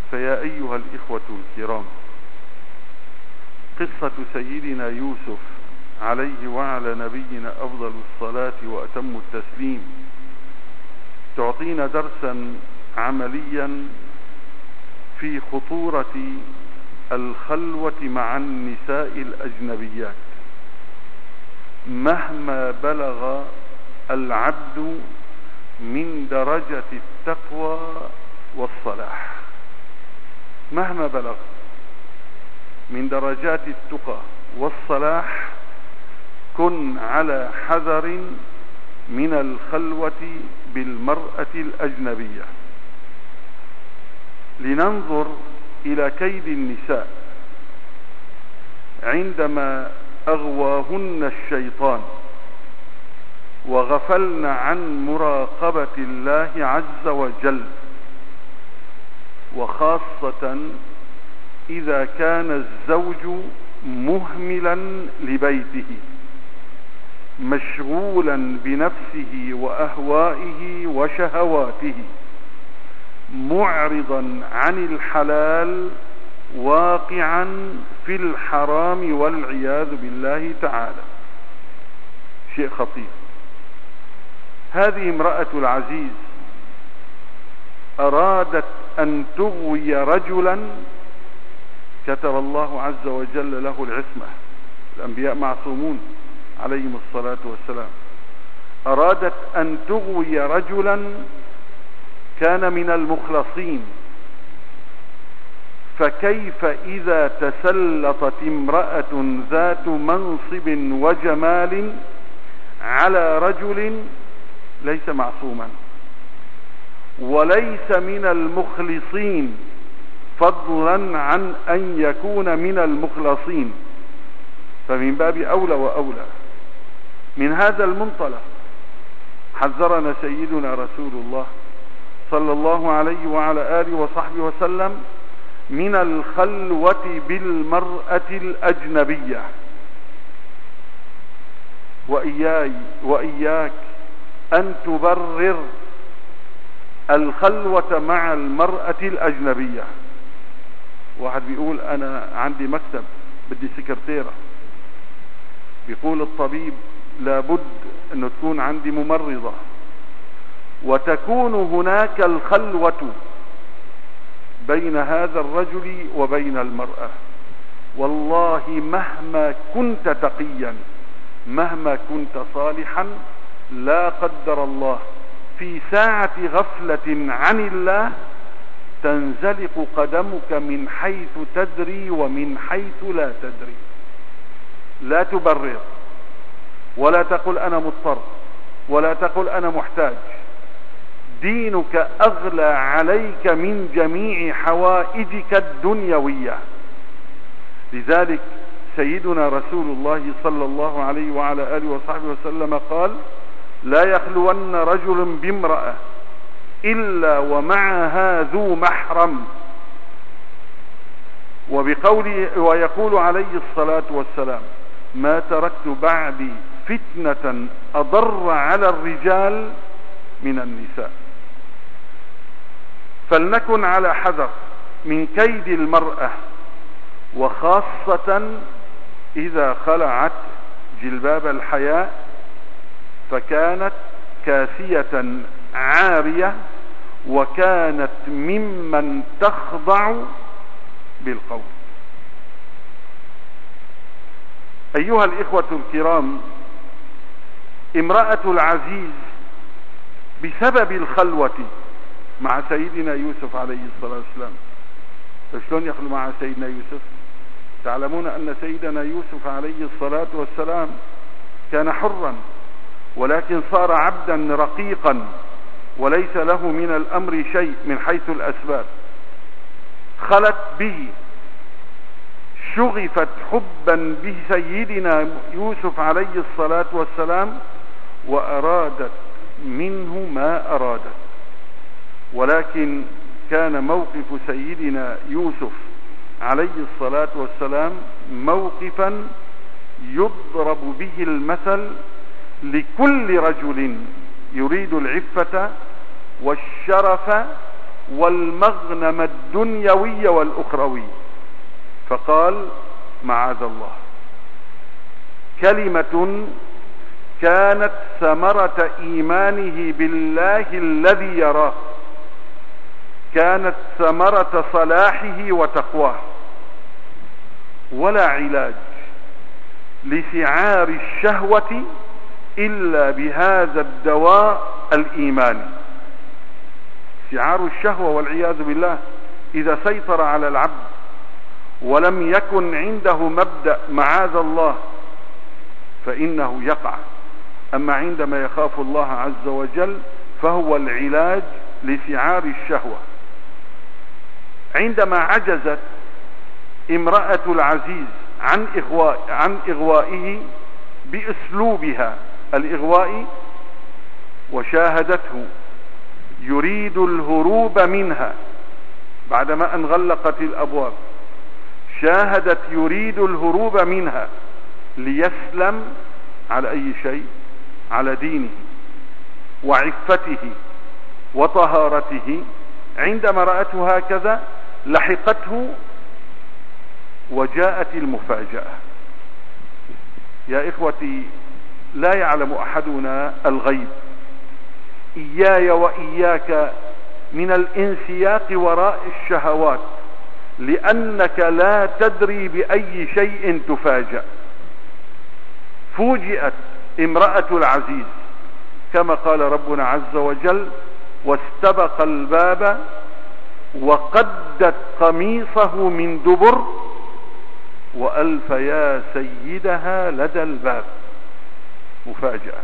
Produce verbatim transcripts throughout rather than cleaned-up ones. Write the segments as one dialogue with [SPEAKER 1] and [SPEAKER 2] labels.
[SPEAKER 1] فيا أيها الإخوة الكرام، قصة سيدنا يوسف عليه وعلى نبينا أفضل الصلاة وأتم التسليم تعطينا درسا عمليا في خطورة الخلوة مع النساء الأجنبيات مهما بلغ العبد من درجة التقوى والصلاح. مهما بلغ من درجات التقى والصلاح كن على حذر من الخلوة بالمرأة الأجنبية. لننظر إلى كيد النساء عندما أغواهن الشيطان وغفلن عن مراقبة الله عز وجل، وخاصة إذا كان الزوج مهملا لبيته مشغولا بنفسه وأهوائه وشهواته معرضا عن الحلال واقعا في الحرام والعياذ بالله تعالى. شيء خطير. هذه امرأة العزيز أرادت أن تغوي رجلا كتب الله عز وجل له العصمة، الأنبياء معصومون عليهم الصلاة والسلام. أرادت أن تغوي رجلا كان من المخلصين، فكيف إذا تسلطت امرأة ذات منصب وجمال على رجل ليس معصوما وليس من المخلصين، فضلا عن أن يكون من المخلصين، فمن باب أولى وأولى. من هذا المنطلق حذرنا سيدنا رسول الله صلى الله عليه وعلى آله وصحبه وسلم من الخلوة بالمرأة الأجنبية. وإياي وإياك أن تبرر الخلوة مع المرأة الأجنبية. واحد بيقول أنا عندي مكتب بدي سكرتيرة، بيقول الطبيب لابد أنه تكون عندي ممرضة، وتكون هناك الخلوة بين هذا الرجل وبين المرأة. والله مهما كنت تقيا، مهما كنت صالحا، لا قدر الله في ساعة غفلة عن الله تنزلق قدمك من حيث تدري ومن حيث لا تدري. لا تبرر، ولا تقل أنا مضطر، ولا تقل أنا محتاج. دينك أغلى عليك من جميع حوائجك الدنيوية. لذلك سيدنا رسول الله صلى الله عليه وعلى آله وصحبه وسلم قال: لا يخلون رجل بامرأة إلا ومعها ذو محرم. وبقوله ويقول عليه الصلاة والسلام: ما تركت بعدي فتنة أضر على الرجال من النساء. فلنكن على حذر من كيد المرأة، وخاصة إذا خلعت جلباب الحياء فكانت كاسية عارية، وكانت ممن تخضع بالقول. أيها الإخوة الكرام، امرأة العزيز بسبب الخلوة مع سيدنا يوسف عليه الصلاة والسلام. فشلون يخلو مع سيدنا يوسف؟ تعلمون أن سيدنا يوسف عليه الصلاة والسلام كان حرا، ولكن صار عبدا رقيقا وليس له من الأمر شيء من حيث الأسباب. خلت به، شغفت حبا بسيدنا يوسف عليه الصلاة والسلام، وأرادت منه ما أرادت. ولكن كان موقف سيدنا يوسف عليه الصلاة والسلام موقفا يضرب به المثل لكل رجل يريد العفة والشرف والمغنم الدنيوي والأخروي، فقال معاذ الله. كلمة كانت ثمرة إيمانه بالله الذي يراه، كانت ثمرة صلاحه وتقواه. ولا علاج لسعار الشهوة إلا بهذا الدواء الإيماني. سعار الشهوة والعياذ بالله إذا سيطر على العبد ولم يكن عنده مبدأ معاذ الله فإنه يقع. أما عندما يخاف الله عز وجل فهو العلاج لسعار الشهوة. عندما عجزت امرأة العزيز عن إغواء عن إغوائه بأسلوبها الإغواء، وشاهدته يريد الهروب منها بعدما أن غلقت الأبواب، شاهدت يريد الهروب منها ليسلم على أي شيء؟ على دينه وعفته وطهارته. عندما رأته هكذا لحقته وجاءت المفاجأة. يا إخوتي، لا يعلم أحدنا الغيب. إياي وإياك من الانسياق وراء الشهوات، لأنك لا تدري بأي شيء تفاجأ. فوجئت امرأة العزيز كما قال ربنا عز وجل: واستبق الباب وقدت قميصه من دبر وألف يا سيدها لدى الباب. مفاجأة.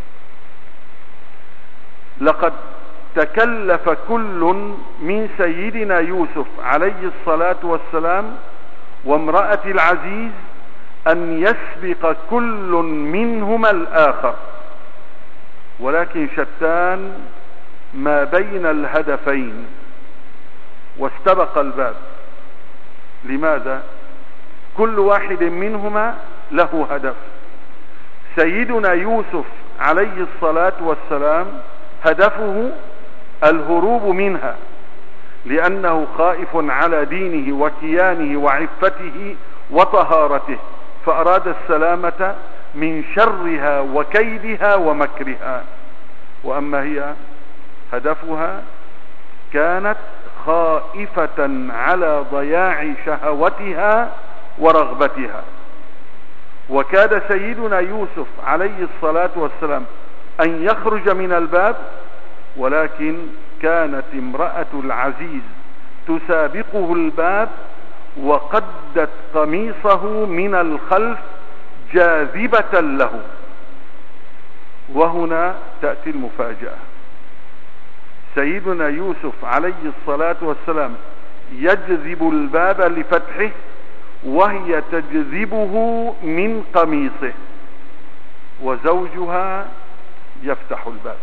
[SPEAKER 1] لقد تكلف كل من سيدنا يوسف عليه الصلاة والسلام وامرأة العزيز أن يسبق كل منهما الآخر، ولكن شتان ما بين الهدفين. واستبق الباب. لماذا؟ كل واحد منهما له هدف. سيدنا يوسف عليه الصلاة والسلام هدفه الهروب منها، لأنه خائف على دينه وكيانه وعفته وطهارته، فأراد السلامة من شرها وكيدها ومكرها. وأما هي هدفها كانت خائفة على ضياع شهوتها ورغبتها. وكاد سيدنا يوسف عليه الصلاة والسلام أن يخرج من الباب، ولكن كانت امرأة العزيز تسابقه الباب وقدت قميصه من الخلف جاذبة له. وهنا تأتي المفاجأة. سيدنا يوسف عليه الصلاة والسلام يجذب الباب لفتحه وهي تجذبه من قميصه، وزوجها يفتح الباب.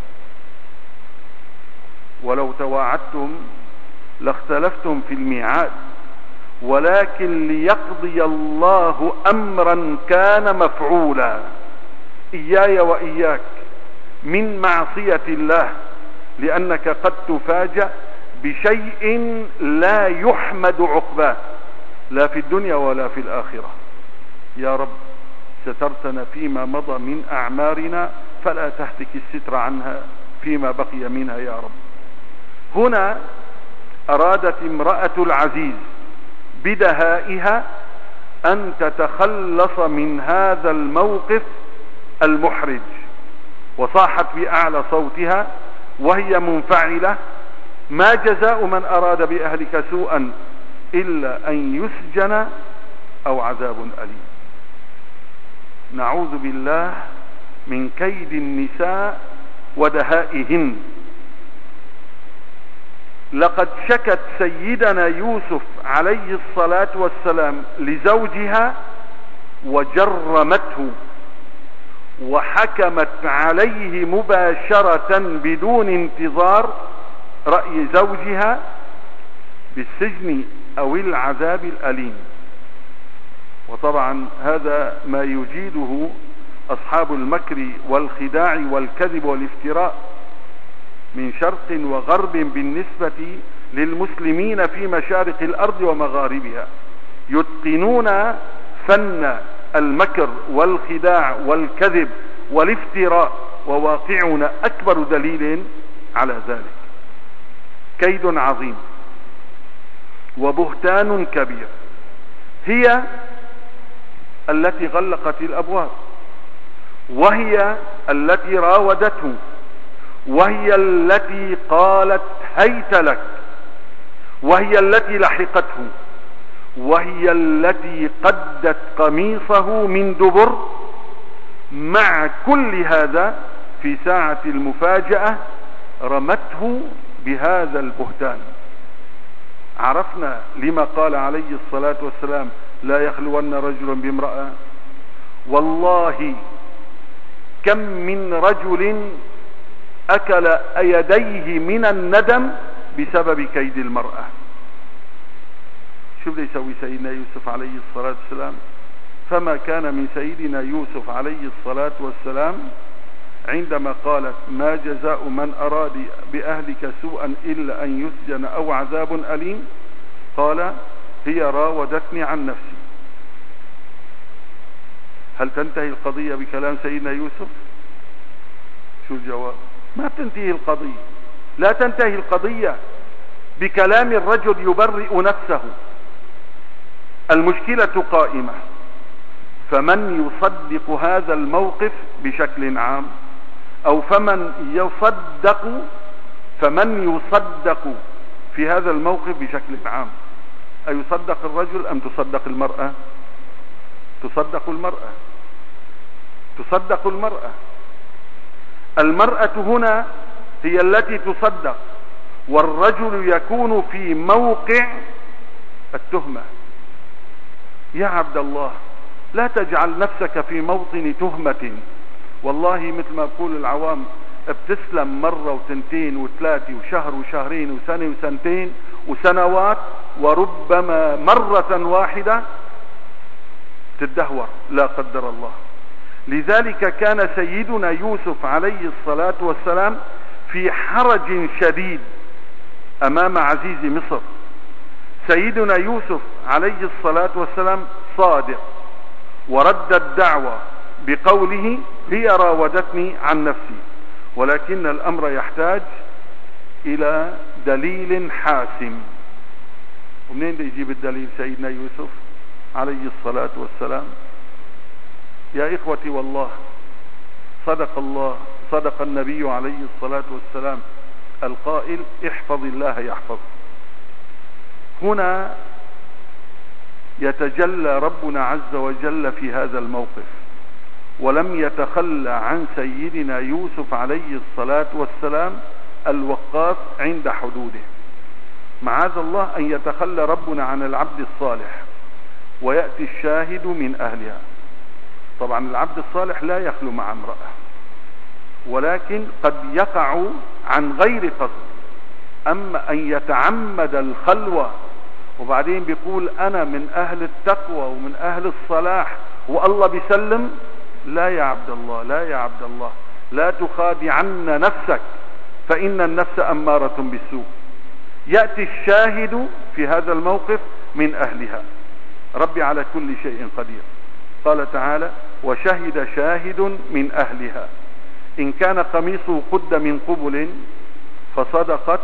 [SPEAKER 1] ولو تواعدتم لاختلفتم في الميعاد، ولكن ليقضي الله أمرا كان مفعولا. إياي وإياك من معصية الله، لأنك قد تفاجأ بشيء لا يحمد عقباه لا في الدنيا ولا في الآخرة. يا رب، سترتنا فيما مضى من أعمارنا، فلا تهتك الستر عنها فيما بقي منها يا رب. هنا أرادت امرأة العزيز بدهائها أن تتخلص من هذا الموقف المحرج، وصاحت بأعلى صوتها وهي منفعلة: ما جزاء من أراد بأهلك سوءا إلا أن يسجن أو عذاب أليم. نعوذ بالله من كيد النساء ودهائهن. لقد شكت سيدنا يوسف عليه الصلاة والسلام لزوجها وجرمته، وحكمت عليه مباشرة بدون انتظار رأي زوجها بالسجن أو العذاب الأليم. وطبعا هذا ما يجيده أصحاب المكر والخداع والكذب والافتراء من شرق وغرب بالنسبة للمسلمين في مشارق الأرض ومغاربها، يتقنون فن المكر والخداع والكذب والافتراء، وواقعنا أكبر دليل على ذلك. كيد عظيم وبهتان كبير. هي التي غلقت الأبواب، وهي التي راودته، وهي التي قالت هيت لك، وهي التي لحقته، وهي التي قدت قميصه من دبر. مع كل هذا في ساعة المفاجأة رمته بهذا البهتان. عرفنا لما قال عليه الصلاة والسلام لا يخلون رجل بامرأة. والله كم من رجل أكل يديه من الندم بسبب كيد المرأة. شوف لي يسوي سيدنا يوسف عليه الصلاة والسلام. فما كان من سيدنا يوسف عليه الصلاة والسلام عندما قالت ما جزاء من أراد بأهلك سوءا إلا أن يسجن أو عذاب أليم، قال هي راودتني عن نفسي. هل تنتهي القضية بكلام سيدنا يوسف؟ شو الجواب؟ ما تنتهي القضية، لا تنتهي القضية بكلام الرجل يبرئ نفسه. المشكلة قائمة. فمن يصدق هذا الموقف بشكل عام، أو فمن يصدق فمن يصدق في هذا الموقف بشكل عام؟ أيصدق الرجل أم تصدق المرأة؟ تصدق المرأة، تصدق المرأة. المرأة هنا هي التي تصدق، والرجل يكون في موقع التهمة. يا عبد الله لا تجعل نفسك في موطن تهمة. والله مثل ما يقول العوام بتسلم مرة وتنتين وثلاثة وشهر وشهرين وسنة وسنتين وسنوات، وربما مرة واحدة تدهور لا قدر الله. لذلك كان سيدنا يوسف عليه الصلاة والسلام في حرج شديد أمام عزيز مصر. سيدنا يوسف عليه الصلاة والسلام صادق، ورد الدعوة بقوله هي راودتني عن نفسي، ولكن الأمر يحتاج إلى دليل حاسم. ومنين دي يجيب الدليل سيدنا يوسف عليه الصلاة والسلام؟ يا إخوتي والله صدق الله، صدق النبي عليه الصلاة والسلام القائل احفظ الله يحفظ. هنا يتجلى ربنا عز وجل في هذا الموقف، ولم يتخلى عن سيدنا يوسف عليه الصلاة والسلام الوقاف عند حدوده. معاذ الله أن يتخلى ربنا عن العبد الصالح ويأتي الشاهد من أهلها. طبعا العبد الصالح لا يخلو مع امرأة، ولكن قد يقع عن غير قصد. أما أن يتعمد الخلوة وبعدين بيقول أنا من أهل التقوى ومن أهل الصلاح والله بيسلم، لا يا عبد الله، لا يا عبد الله، لا تخادعن نفسك، فإن النفس أمارة بالسوء. يأتي الشاهد في هذا الموقف من أهلها. ربي على كل شيء قدير. قال تعالى وشهد شاهد من أهلها إن كان قميصه قد من قبل فصدقت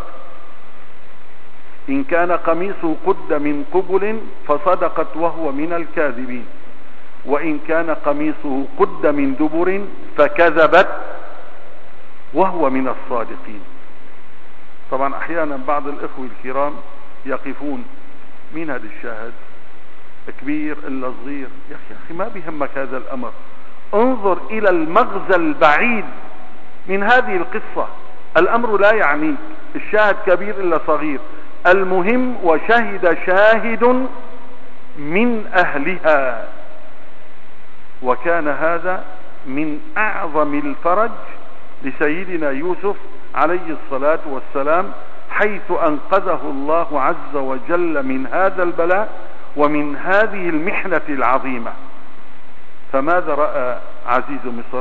[SPEAKER 1] إن كان قميصه قد من قبل فصدقت وهو من الكاذبين، وإن كان قميصه قد من دبر فكذبت وهو من الصادقين. طبعا أحيانا بعض الإخوة الكرام يقفون مين هذا الشاهد؟ كبير إلا صغير؟ يا أخي ما بيهمك هذا الأمر. انظر إلى المغزى البعيد من هذه القصة. الأمر لا يعنيك الشاهد كبير إلا صغير، المهم وشهد شاهد من أهلها. وكان هذا من أعظم الفرج لسيدنا يوسف عليه الصلاة والسلام، حيث أنقذه الله عز وجل من هذا البلاء ومن هذه المحنة العظيمة. فماذا رأى عزيز مصر؟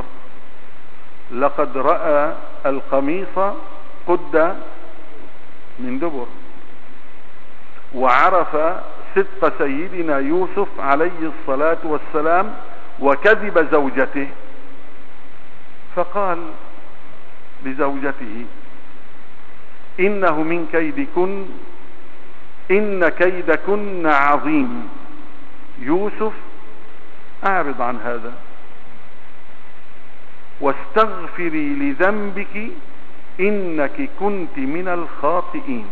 [SPEAKER 1] لقد رأى القميص قد من دبر. وعرف صدق سيدنا يوسف عليه الصلاة والسلام وكذب زوجته، فقال لزوجته: إنه من كيدكن، إن كيدكن عظيم. يوسف أعرض عن هذا واستغفري لذنبك إنك كنت من الخاطئين.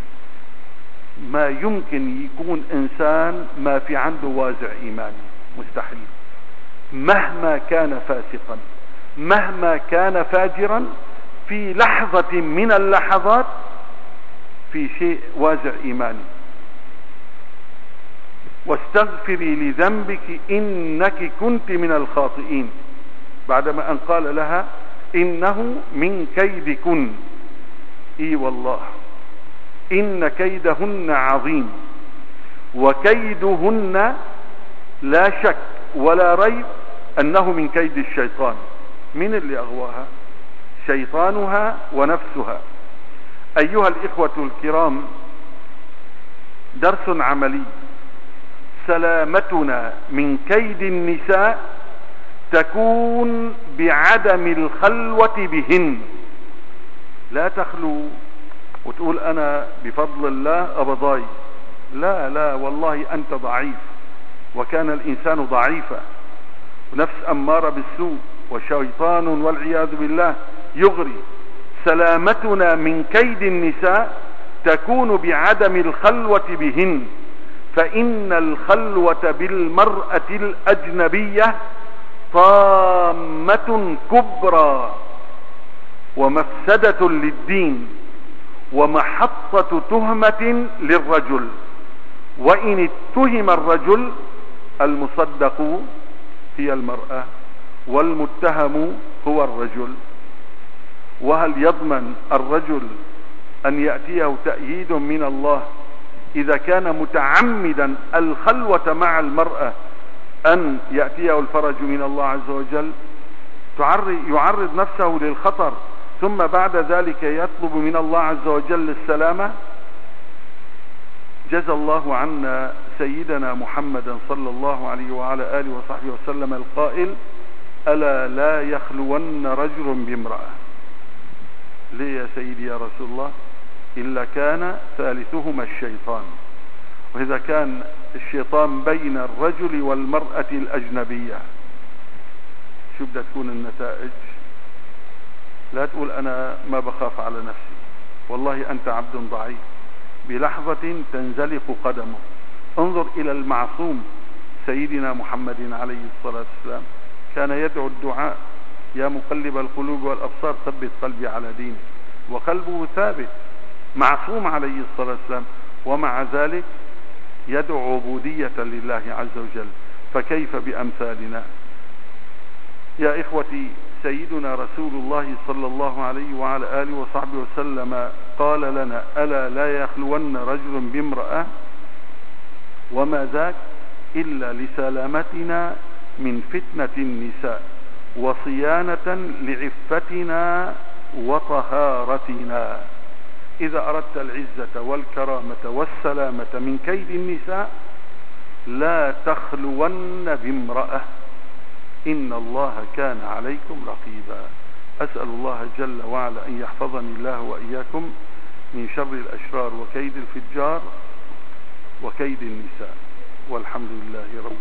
[SPEAKER 1] ما يمكن يكون إنسان ما في عنده وازع إيماني، مستحيل. مهما كان فاسقا، مهما كان فاجرا، في لحظة من اللحظات في شيء وازع إيماني. واستغفري لذنبك إنك كنت من الخاطئين، بعدما أن قال لها: إنه من كيدكن. إي والله إن كيدهن عظيم، وكيدهن لا شك ولا ريب أنه من كيد الشيطان. من اللي أغواها؟ شيطانها ونفسها. أيها الإخوة الكرام، درس عملي: سلامتنا من كيد النساء تكون بعدم الخلوة بهن. لا تخلو وتقول أنا بفضل الله أبضاي. لا لا والله أنت ضعيف، وكان الإنسان ضعيفا، ونفس أمارة بالسوء، وشيطان والعياذ بالله يغري. سلامتنا من كيد النساء تكون بعدم الخلوة بهن، فإن الخلوة بالمرأة الأجنبية طامة كبرى ومفسدة للدين ومحطة تهمة للرجل. وإن اتهم الرجل، المصدق هي المرأة والمتهم هو الرجل. وهل يضمن الرجل أن يأتيه تأييد من الله إذا كان متعمدا الخلوة مع المرأة، أن يأتيه الفرج من الله عز وجل؟ يعرض نفسه للخطر ثم بعد ذلك يطلب من الله عز وجل السلامة. جزى الله عنا سيدنا محمدا صلى الله عليه وعلى آله وصحبه وسلم القائل: ألا لا يخلون رجل بامرأة. ليه يا سيدي يا رسول الله؟ إلا كان ثالثهما الشيطان. وإذا كان الشيطان بين الرجل والمرأة الأجنبية، شو بدها تكون النتائج؟ لا تقول أنا ما بخاف على نفسي، والله أنت عبد ضعيف، بلحظة تنزلق قدمه. انظر إلى المعصوم سيدنا محمد عليه الصلاة والسلام، كان يدعو الدعاء: يا مقلب القلوب والأبصار ثبت قلبي على دينك، وقلبه ثابت، معصوم عليه الصلاة والسلام، ومع ذلك يدعو عبودية لله عز وجل. فكيف بأمثالنا؟ يا إخوتي، سيدنا رسول الله صلى الله عليه وعلى آله وصحبه وسلم قال لنا: ألا لا يخلون رجل بامرأة، وما ذاك إلا لسلامتنا من فتنة النساء وصيانة لعفتنا وطهارتنا. إذا أردت العزة والكرامة والسلامة من كيد النساء لا تخلون بامرأة، إن الله كان عليكم رقيبا. أسأل الله جل وعلا أن يحفظني الله وإياكم من شر الأشرار وكيد الفجار وكيد النساء، والحمد لله رب